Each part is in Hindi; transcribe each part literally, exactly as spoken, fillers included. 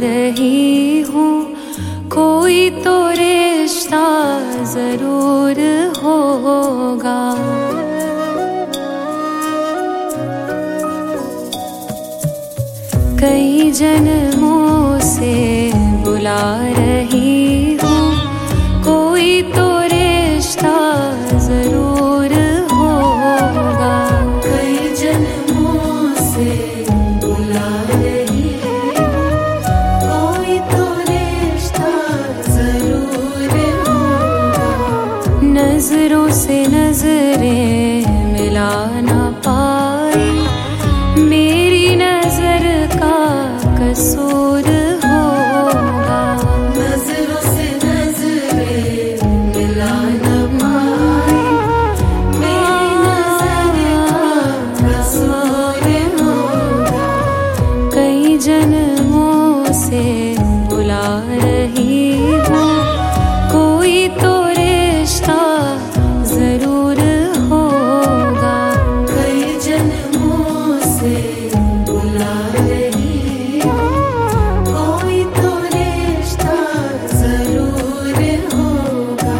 रही हूँ, कोई तो रिश्ता जरूर होगा। कई जन्मों से बुला रही हूँ, कोई तो रिश्ता जरूर होगा। कई जन्मों से बुला रही हूँ, कोई तो रिश्ता जरूर होगा। नजरों से नजरें मिला ना पाई, मेरी नजर का कसूर होगा। नजरों से नजरें मिला न पाई, मेरी नजर का कसूर होगा। कई जन्मों से बुला रही हूँ, कोई तो रिश्ता जरूर होगा। कई जन्मों से बुला रही हूँ, कोई तो रिश्ता जरूर होगा।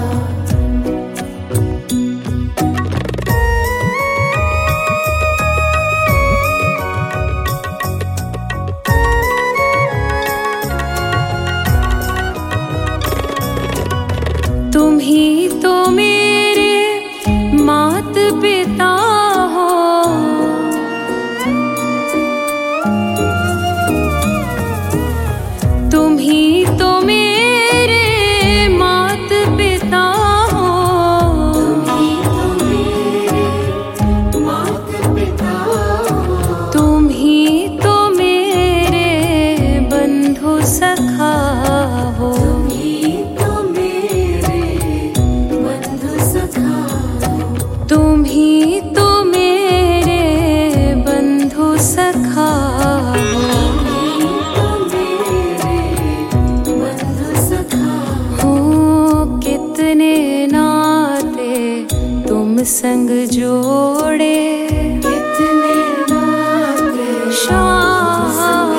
तुम ही तो मेरे मात पिता हो, तुम ही तो मेरे मात पिता हो। तुम ही तो मेरे मात पिता हो, तुम ही तो मेरे बंधु सखा हो। तुम ही तो मेरे बंधु सखा हो। तुम ही तो मेरे बंधु सखा हो। हो कितने नाते तुम संग जोड़े, कितने नाते शाह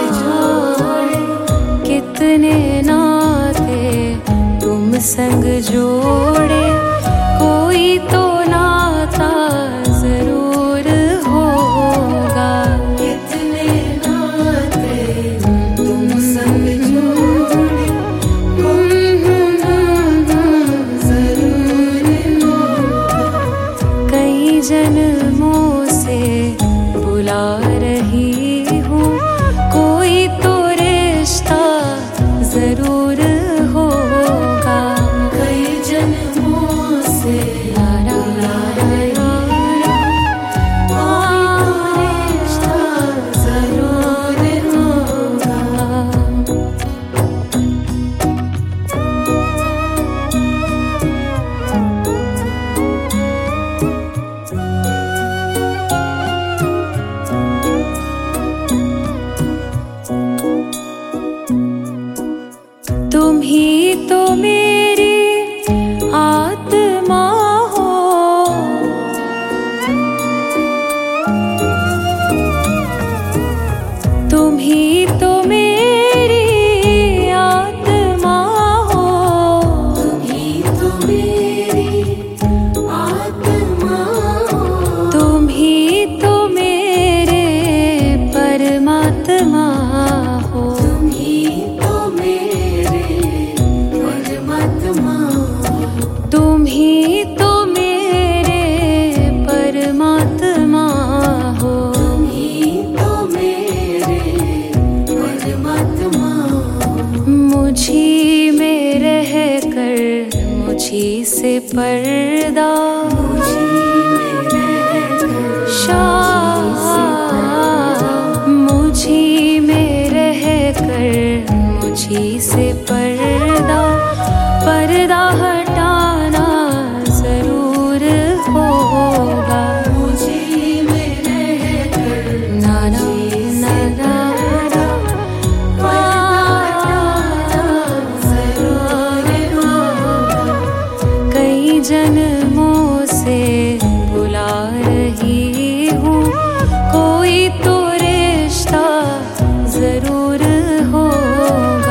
कितने नाते तुम संग जोड़े, कोई तो नाता जरूर होगा। कितने नाते तुम संग जोड़े, जरूर होगा। कई जन्मों से बुला रही हूँ, कोई तो रिश्ता जरूर होगा। कई जन्मों से बुला रही हूँ, कोई तो रिश्ता जरूर होगा। तुम ही तो मेरी आत्मा हो, तुम ही तो मेरी आत्मा हो। तुम ही तो मेरी आत्मा हो, तुम ही तो मेरे परमात्मा हो। तुम ही तो मेरे परमात्मा हो। तुम ही तो मेरे परमात्मा हो। तुम ही तो मेरे परमात्मा हो। मुझी में रह कर मुझी से पर्दा शाह, मुझी में रह कर मुझी से पर्दा पर्दा हटाना जरूर होगा। मुझी में रह कर नाना नाना जरूर होगा। कई जन्मों से बुला रही हूँ, कोई तो रिश्ता जरूर होगा।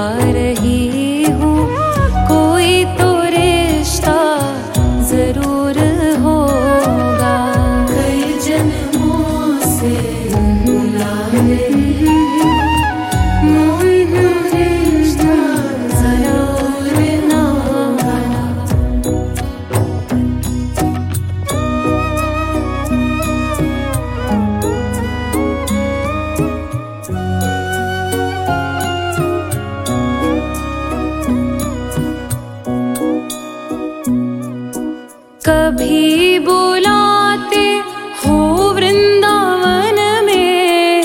रही हूँ, कोई तो रिश्ता जरूर होगा। कई जन्मों से बुला रही हूँ, कोई तो रिश्ता जरूर होगा। कभी बुलाते हो वृंदावन में,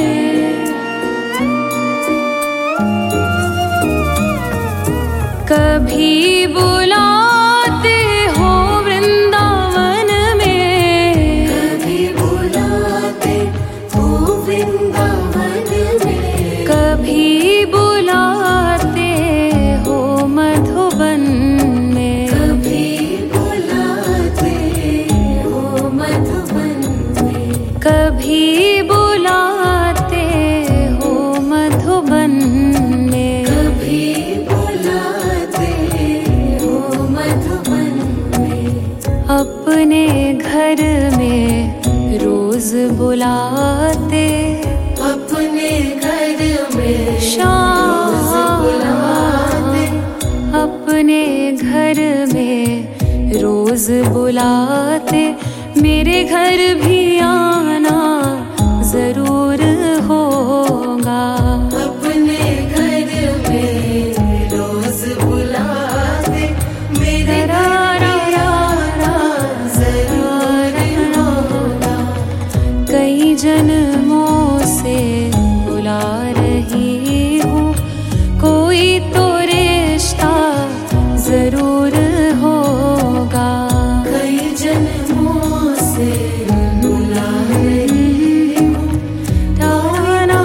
कभी बुलाते हो वृंदावन में, कभी बुलाते हो वृंदावन में, कभी बुलाते हो मधुबन में, कभी बुलाते हो मधुबन में, कभी बुलाते हो मधुबन में, कभी बुलाते हो मधुबन में। अपने घर में रोज बुलाते, अपने घर में शाम बुलाते, अपने घर में रोज बुलाते, मेरे घर भी आना जरूर होगा। अपने घर में रोज बुलाते, मेरे घर में आना जरूर होगा। कई जन्मों से बुला रही हूँ, कोई तो रिश्ता जरूर होगा। कई जन्मों से बुला रही हूँ, ताना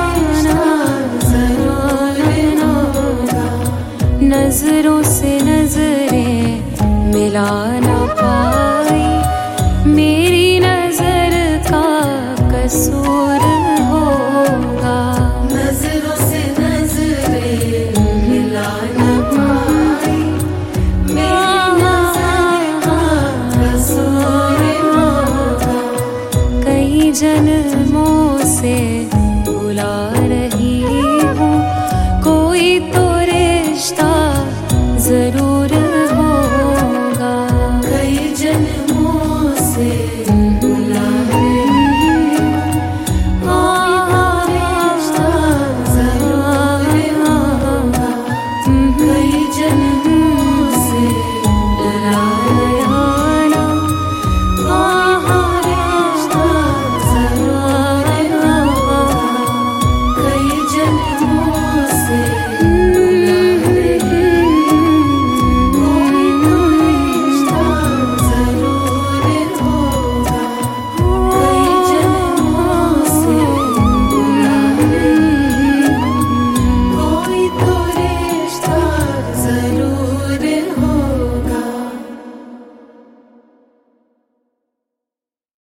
जरूर होगा। नजरों से नजरें मिलाना